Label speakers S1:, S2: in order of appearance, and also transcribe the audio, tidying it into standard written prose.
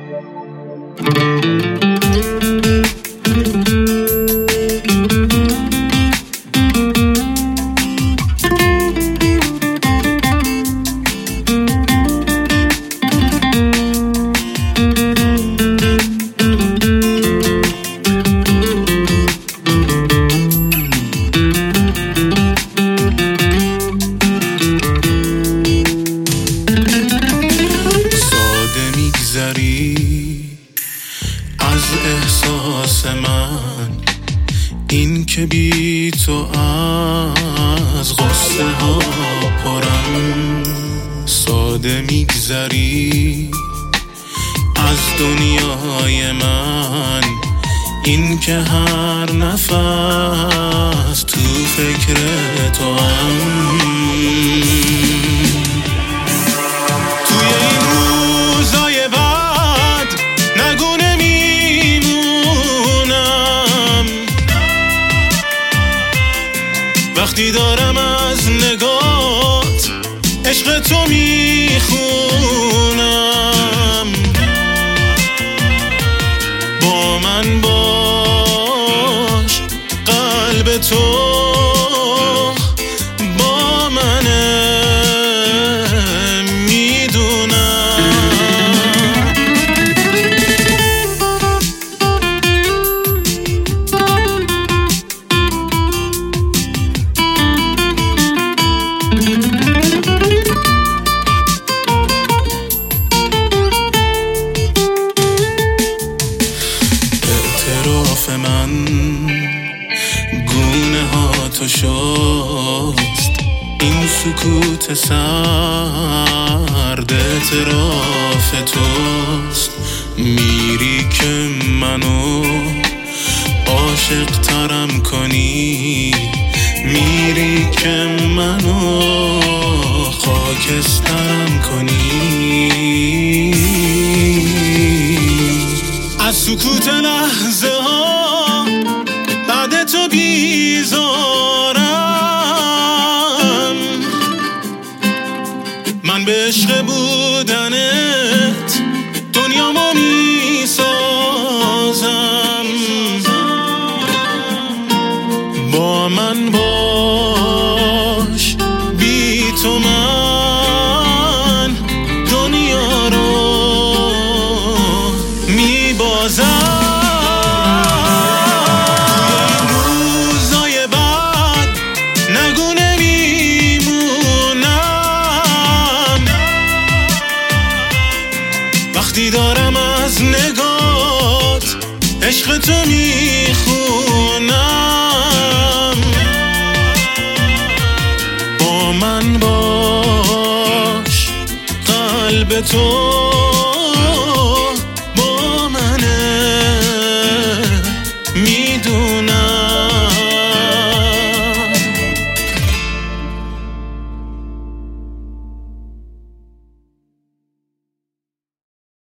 S1: از احساس من، این که بی تو از غصه ها پرم. ساده میگذری از دنیای من، این که هر نفس تو فکر تو هم. توی این روزای بد نگو نمیمونم، وقتی دارم از نگات عشق تو میخونم. با من باش، قلب تو با منه، اعتراف من گونه ها تو شست، این سکوت سرد اعتراف توست. میری که منو عاشق ترم کنی، میری که منو خاکسترم کنی. از سکوت لحظه ها بعد تو بیزارم، من به عشق بودنت دنیامو میسازم. با من باش، بی تو من دنیا رو میبازم. روزای بعد نگو نمیمونم، وقتی دارم از نگات عشق تو میخونم. با من باش، قلب تو